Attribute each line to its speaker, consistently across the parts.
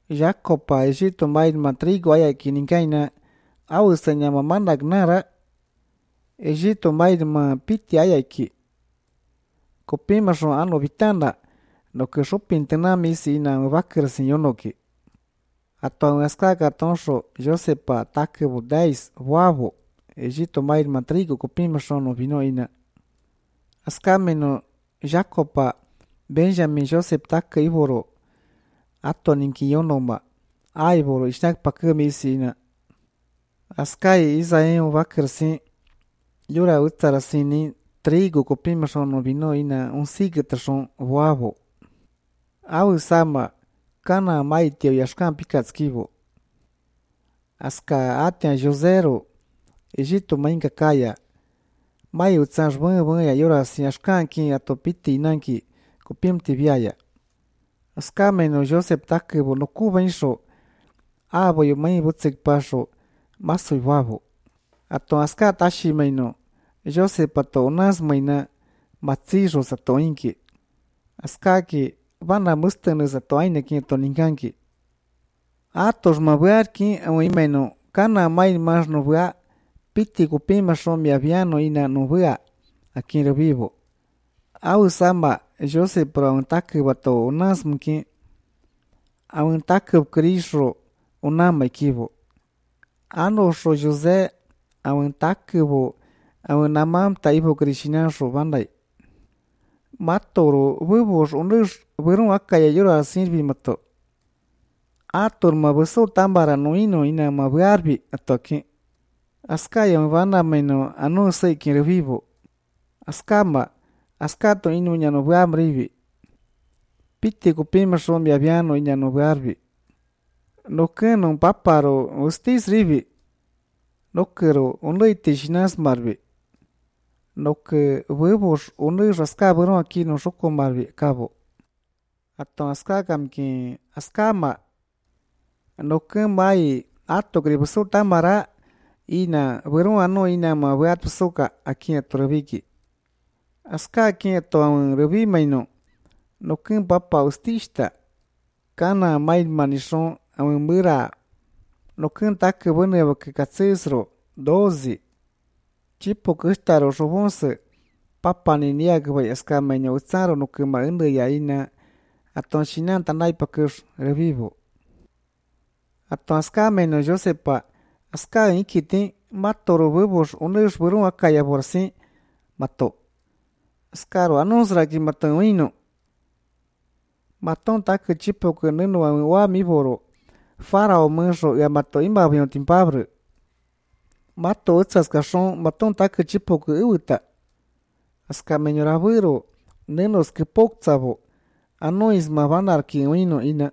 Speaker 1: Jacopa Egipto mailma trigo ayaki ninkaina awsanyama managnara Egipto mailma piti ayaki kopimaso ano vitanda no que shopintenami sina vakirsin yonoki ato askaka tonso Josepa takebu 10 wavo Egipto mailma trigo kopimaso no vino ina askameno Jacopa Benjamin Joseph take iboro ato ninki yonoma aiboro ishnak pakami sina askai isaen vakirsin yura utsarasini trigo kopimaso no vino ina unsigetason wavo au sama kana maitio yashkan pikatskivo aska atia josero Egipto mainka kaya mai utsas buen ya yura si yashkan ki atopiti inanki kopimti viaya aska meno Joseph takebo no kubainso abo yo mai butsik paso maso wavo ato aska tashi meno Joseph ato unas maina matsijo sato inki aska ki vana mustenes ato aine ki ato ninkanki atos mabuar ki imeno kana mai mas no bua piti kupima somi aviano ina no bua aquí revivo au sama Joseph pro un take bato unas mki au un take kriso unama ikivo ano so Jose au un take bo au namam taibo krishina so bandai matoro vivos unus verun akaya yura sirvi mato ator mabuso tambara no ino ina mabuarbi atoki askaya vana meno anu sei kire vivo askama askato inu nya no buamrivi piti kupima sombi aviano nya no buarbi no keno paparo ustis rivi no kero unleite shinas marbi no que huevos unus aska buron aquí no soko marbi cabo ato aska kamki askama no que mai ato gribuso tamara ina buron ano ina ma buat soka aquí atreviki aska aquí ato revi maino no que papa ustista kana mai manison amura no que tak bune que katsesro 12 chipo kustaro sobonse papa ni niag vai aska maino utsaro no que ma inde ya ina aton shinan tanai pakus revivo ato aska maino Josepa aska ikiti matoro huevos unus burun akaya borsi mato askaro anusra ki mato ino maton tak chipo que neno wa mi boro farao menso ya mato imba avion timpabre mato utsas kashon maton tak chipo que uta aska menyora viro nenos que poktsavo anois mavanar ki ino ina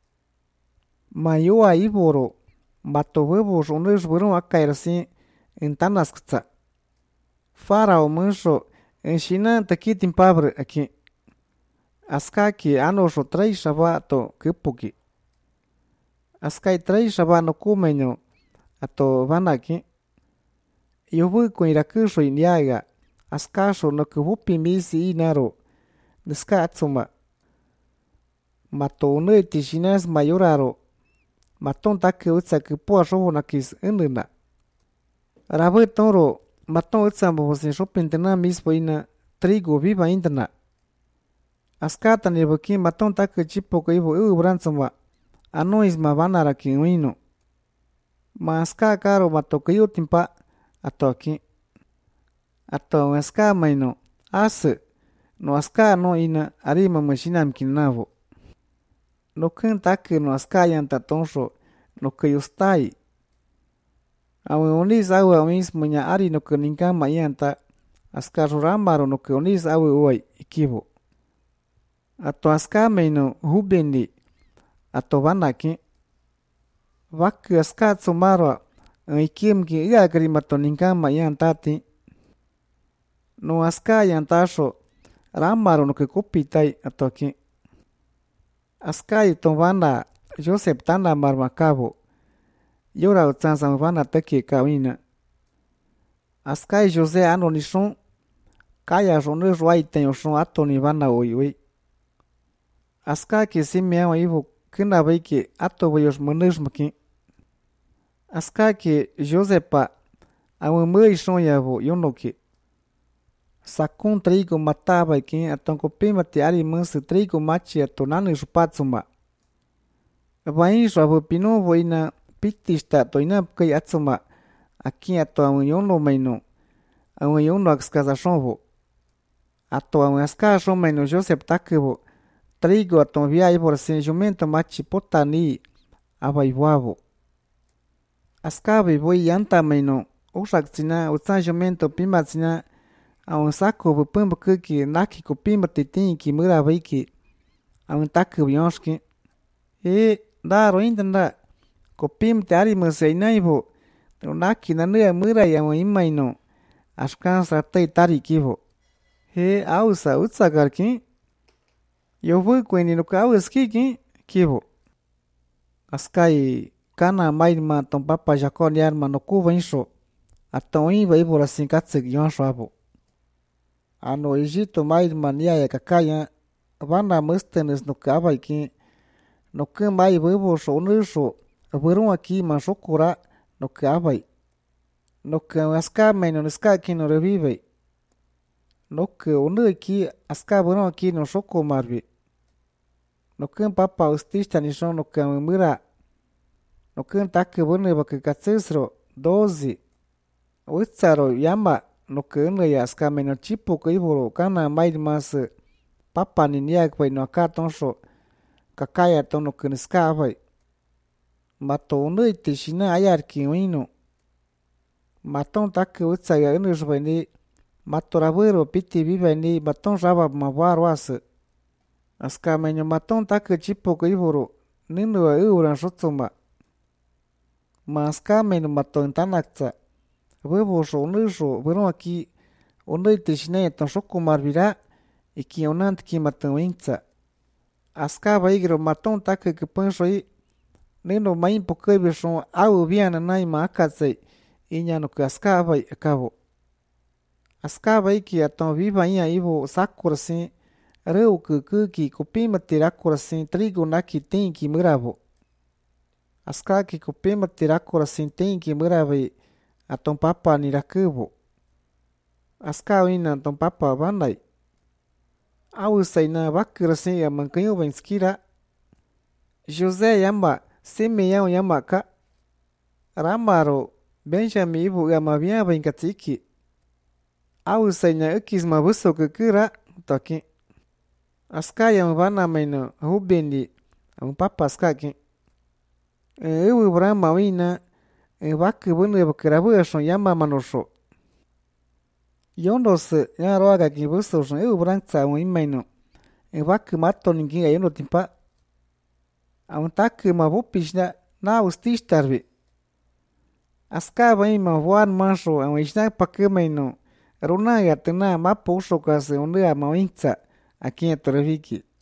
Speaker 1: mayoa iboro mato huevos unus burun akairsi en tanaskza farao menso en shina takitin pabre aquí askaki anoso 3 shabato kipuki askai 3 shabano kumenyo ato vanaki yobu ko irakusho inyaga askaso no kubupi misi inaro niskatsuma mato uneti shinas mayoraro maton take utsa kipoa shobonakis enena rabe toro maton utsa bosin shopintena mispo ina trigo viva interna askata ni boki maton take chipo ko ibo brantsuma anois ma vanara ki uino ma aska karo mato kiyo timpa atoki ato aska maino as no aska no ina arima mashinam kinavo no kun take no aska yanta tonso no kayustai awe onis awe mismo nya ari no kuninka mayanta aska rambaro no onis awe oi ikivo ato aska maino hubendi ato vanaki vak aska tsumaro ikim ki ia grimato ninka mayantati no aska yantasho ramaro no que kopitai atoki askai tovana Joseph tana marmakavo yora utsansa vana teki kawina askai Jose ano nishon kaya jone ruai tenyo shon atoni vana oiwe aska ki simea ivo Kena baiki ato bayos manusmaki. Askaki Josepa awan mui sonyabu yonoki. Sakun trigo mataba ki atonko pimati ari mansu trigo machi atonanu supatsuma. Vain swabu pino voina pitista toina kai atsuma. Aquí ato awan yono maino. Awan yono akskaza shonvo. Ato awan aska shonmaino Josep takibo. Trigo aton viai por sin jumento machi potani abaibuavo. Askabi voi yanta maino. Usaksina utsan jumento pimatsina. Awan sako bupumbu kuki naki kupimba titin ki mura baiki. Awan takibo yonski. Daro intanda. Kupim te ari museinaibo. Naki nanua mura yawan imaino. Ashkan sartai tari kibo. Ausa utsakarki. Yovu kweni nuka auski kibo. Askai kana maidma ton papa jakon yarma no kuva insho. Aton iba ibora sin katsik yonsho abo. Ano Egipto maidma niaya kakaya. Vana mustenes nuka abaiki. Nuka mai bubo sho nusho. Burung aquí man shokura nuka abai. Nuka aska maino niska kino revive. Nuka unu aquí aska burung aquí no shoko marvi. Nuka papa ustista nishon nuka mura. Nuka take burne baka katsisro 12. Utsaro yama nuka unu ya aska maino chipo ka iboro kana maid mas papa ni niak bai no akatonsho. Kakaya to nuka niska abai. Mato unu iti shina ayarki uino. Maton take utsaya unu shbani. Mato raburo piti vivani maton rabab mawaro ase. Aska maino maton take chipo ka iboro. Ninu wa uran shotsuma. Ma aska maino maton tanakta. Bubo sho unu sho burung aki. Unu iti shina ton shoko marvira. Iki onant ki maton wingtsa. Aska baigro maton take kipansho i. Nino main pokebe shon au viana nai ma akatsei. Inya no aska bai akabo. Aska bai ki aton viva ia ivo sakurasin. Reu kuki kupima tirakurasin trigo naki tenki murabo. Aska ki kupima tirakurasin tenki murabai. Aton papa nirakubo. Aska wina aton papa bandai. Au saina bakurasin ya mankanyo banskira. Jose yamba. Simeão yamaka. Ramaro. Benjamin ibu yamabia bankatiki. Au saina ukis mabuso kukura. Toki. Aska yamabana maino. Hubendi. Papa askaki. Ewu brama wina. Baku bunu yabakirabu shon yama manosho. Yondose. Yaroaga ki buso shon. Ewu branksa imaino. Baku mato ninginga yono timpa. Aun tak mabupishna na ustistarvi. Aska bai mavuan manso aun ishna pakemaino. Runa gatena mapo usokase unea mawintsa. Aquí atoreviki.